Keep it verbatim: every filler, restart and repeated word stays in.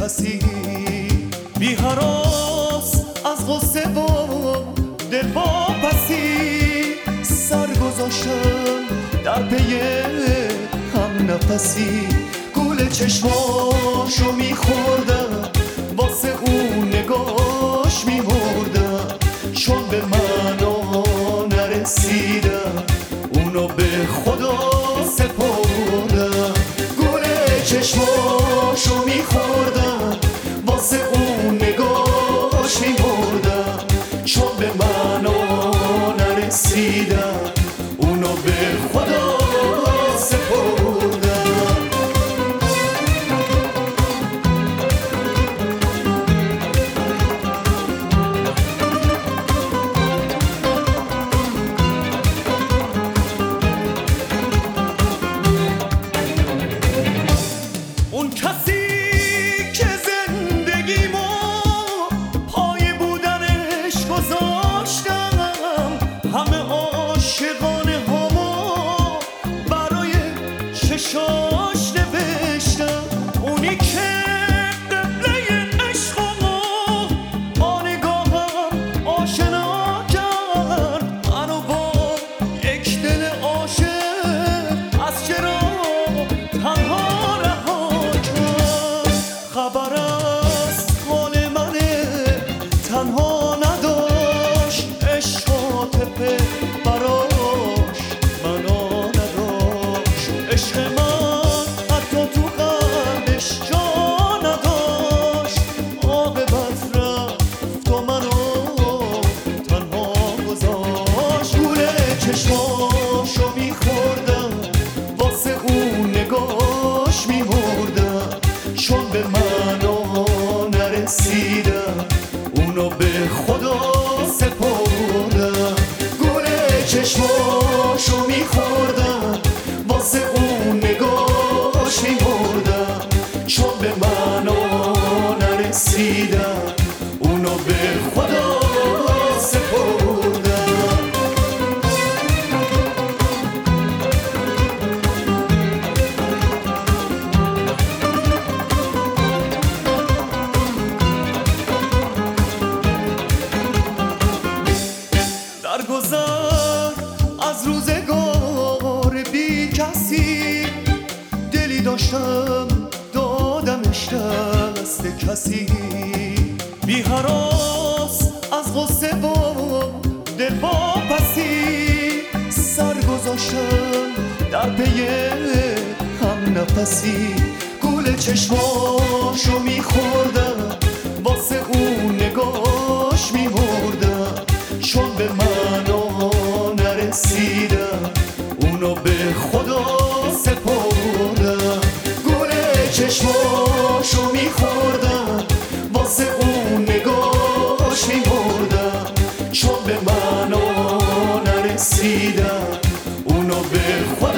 کسی بی هراس از غصه و دل واپسی سر گذاشتم در پی هم نفسی گول چشماشو میخوردم واسه اون نگاش میمردم چون به منو نرسیدم اونو به خدا سپردم گول چشماشو میخوردم واسه اون نگاش میمردم چون به منو نرسیدم اونو به خدا سپردم اون کسی که زندگیمو پای بودنش گذاشتم همه عاشقانه همو برای چشاش نوشتم اونی که قبله عشقمو با نگاهم آشنا کرد منو با یک دل عاشق از چرا تنها رها کرد خبر از حال منه تنها نداشت عشق عاطفه براش معنا نداشت عشق من حتی تو قلبش جا نداشت عاقبت رفت و منو تنها گذاشت گول چشماشو میخوردم واسه اون نگاش میمردم چون به منو نرسیدم اونو به خدا سپردم گول چشماشو میخوردم واسه اون نگاش میمردم چون به منو نرسیدم اونو به خدا سپردم در گذر از روزگار بی کسی دلی داشتم دادمش دست کسی بی هراس از غصه و دل واپسی سر گذاشتم در پی هم نفسی گول چشماشو میخوردم واسه اون نگاش میمردم چون به منو نرسیدم اونو به خدا سپردم گول چشماشو میخوردم واسه اون نگاش میمردم چون به منو نرسیدم اونو به خدا